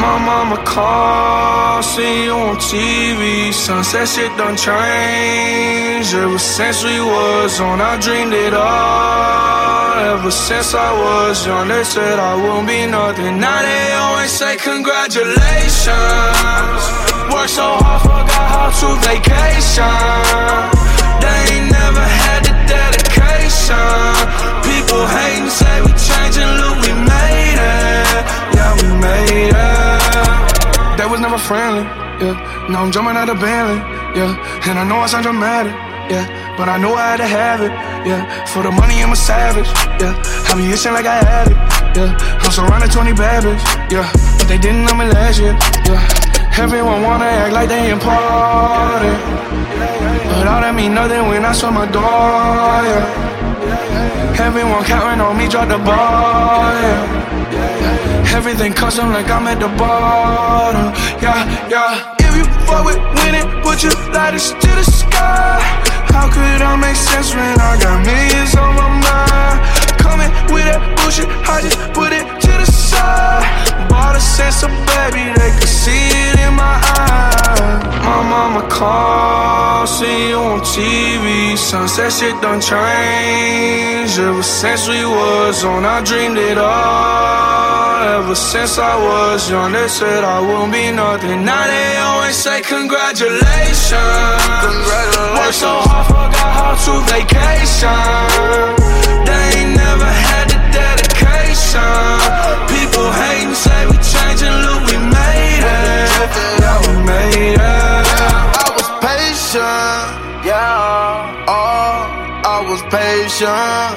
My mama called, see you on TV. Sunset shit done changed. Ever since we was on, I dreamed it all. Ever since I was young, they said I wouldn't be nothing. Now they always say congratulations. Worked so hard, forgot how to vacation. They ain't never had the dedication. People hating, say we changing, look, we made it. Yeah, we made it. They was never friendly, yeah. Now I'm jumping out of Bentley, yeah. And I know I sound dramatic, yeah. But I know I had to have it, yeah. For the money, I'm a savage, yeah. I be itching like I had it, yeah. I'm surrounded 20 bad bitches, yeah. But they didn't know me last year, yeah. Everyone wanna act like they important, but all that mean nothing when I saw my door, yeah. Everyone counting on me, drop the ball, yeah. Everything custom like I'm at the bottom, yeah, yeah. If you fuck with winning, put your lighters to the sky. How could I make sense when I got millions on my mind? Coming with that bullshit, I just put it to the side. Bought a sense of baby, they could see it in my eyes. My mama called, see you on TV. Sunset shit done changed. Ever since we was on, I dreamed it all. Ever since I was young, they said I wouldn't be nothing. Now they always say congratulations. Worked so hard, forgot how to vacation. They ain't never had the dedication. People hating, say we changing, look, we made it. Yeah, we made it. I was patient, yeah. Oh, I was patient.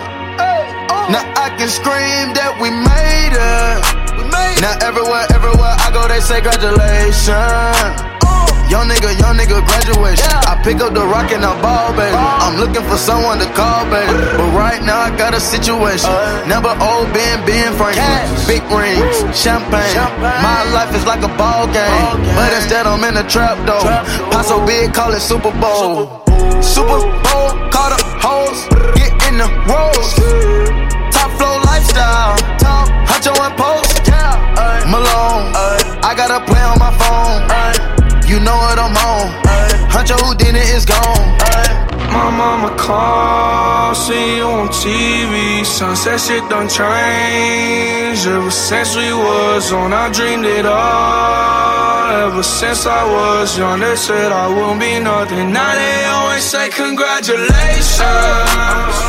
Now I can scream that we made it. Now everywhere I go, they say congratulations. Young nigga graduation. I pick up the rock and I ball, baby. I'm looking for someone to call, baby. But right now I got a situation. Never old Ben Franklin. Big rings, champagne. My life is like a ball game, but instead I'm in a trap though. Pot so big, call it Super Bowl. Super Bowl, call the hoes, get in the rolls. Top flow lifestyle, Huncho and Post. Malone, I got a play on my phone. You know what I'm on. Huncho Houdini is gone. My mama called, see you on TV. Sunset shit done changed. Ever since we was on, I dreamed it all. Ever since I was young, they said I wouldn't be nothing. Now they always say congratulations.